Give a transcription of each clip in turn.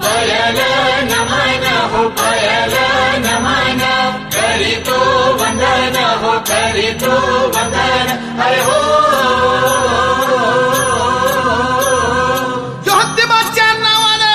पयल नमन हो पयल नमन करीतो वंदन हो करीतो वंदन हरे हो ज्योतिबाच्या नावाने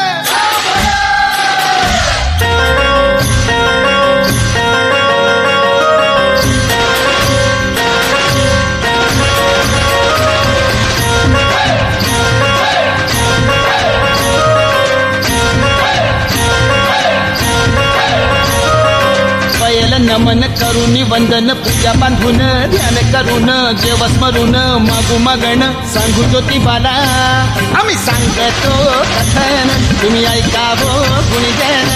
नमन करून वंदन पूजा बांधून ध्यान करून जेव स्मरून मागू मागण सांगू ज्योतिबाला आम्ही सांगतो कथन तुम्ही ऐकावो गुणगण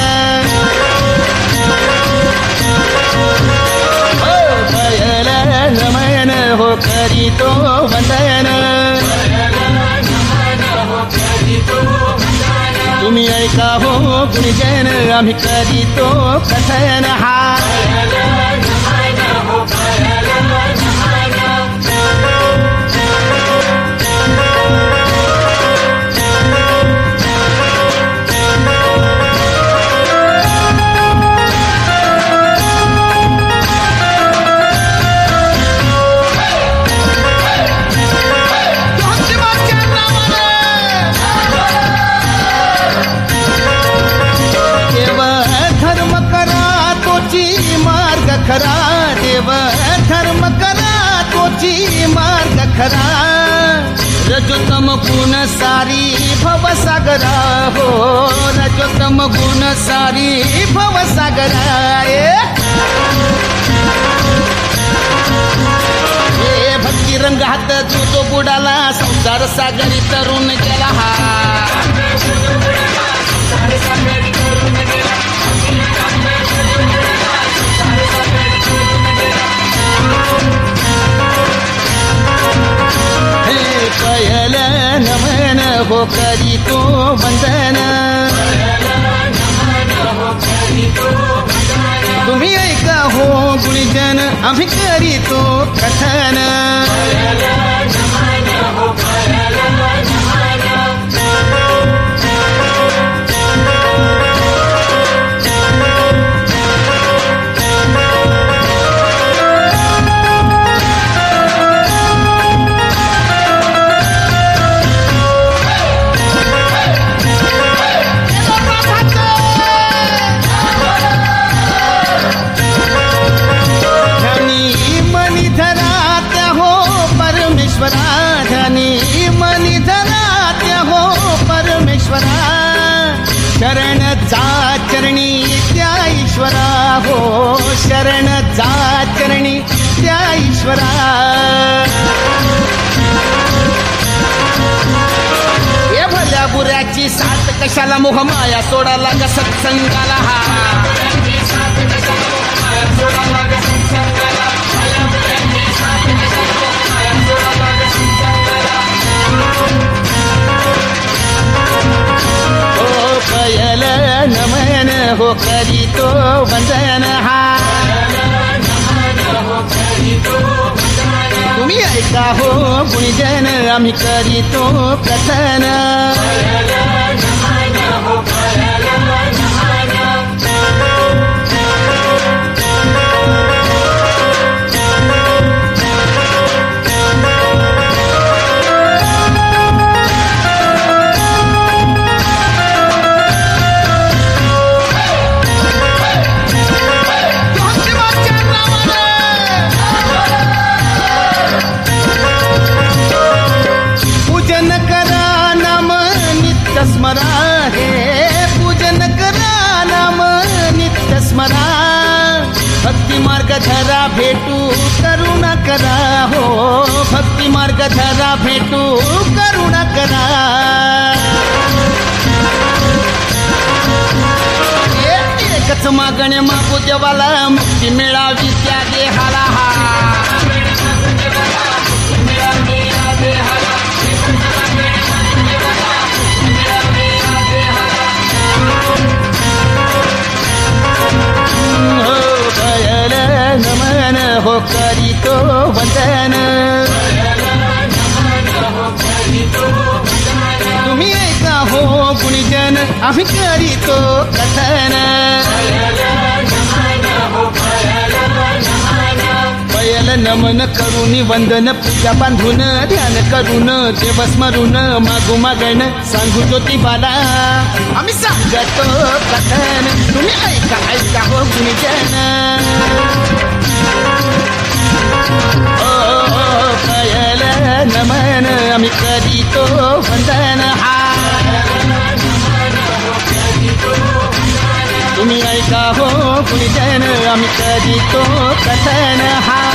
हो पयल नमन हो करीतो वंदन तुम्ही ऐका हो गुणगण आम्ही करीतो कथन हा खरा देव धर्म करा तोची मार्ग खरा रजोतम गुण सारी भवसागरा हो रजोतम गुण सारी भवसागरा हे भक्ती रंगात जो बुडाला संसार सागरी तरुण गेला हा पयल नमन हो करीतो वंदन तुम्ही ऐका हो गुणजन आम्ही करीतो कथन शरण जा चरणी त्या ईश्वरा हो शरण जा चरणी त्या ईश्वरा हे भल्या बुऱ्याची साथ कशाला मोहमाया सोडाला ग सत्संगाला हा पयल नमन हो करीतो वंदन हा तुम्ही ऐका हो गुणजन आम्ही करीतो कथन स्मरा हे पूजन करा नाम नित्य स्मरा भक्ती मार्ग धरा भेटू करुणा करा हो भक्ती मार्ग धरा भेटू करुणा करा एकच मागणे मागू देवाला मुक्ती मिळावी त्या देहाला हा नमन हो करीतो वंदन तुम्ही ऐका हो गुणीजन आम्ही करीतो कथन पयल नमन करून वंदन पूजा बांधून ध्यान करून देव स्मरून मागू मागण सांगू ज्योतिबाला आम्ही सांगतो कथन तुम्ही ऐका ऐका हो गुणीजन पयल नमन आम्ही करीतो वंदन हा तुम्ही ऐका हो गुणीजन आम्ही करीतो कथन हा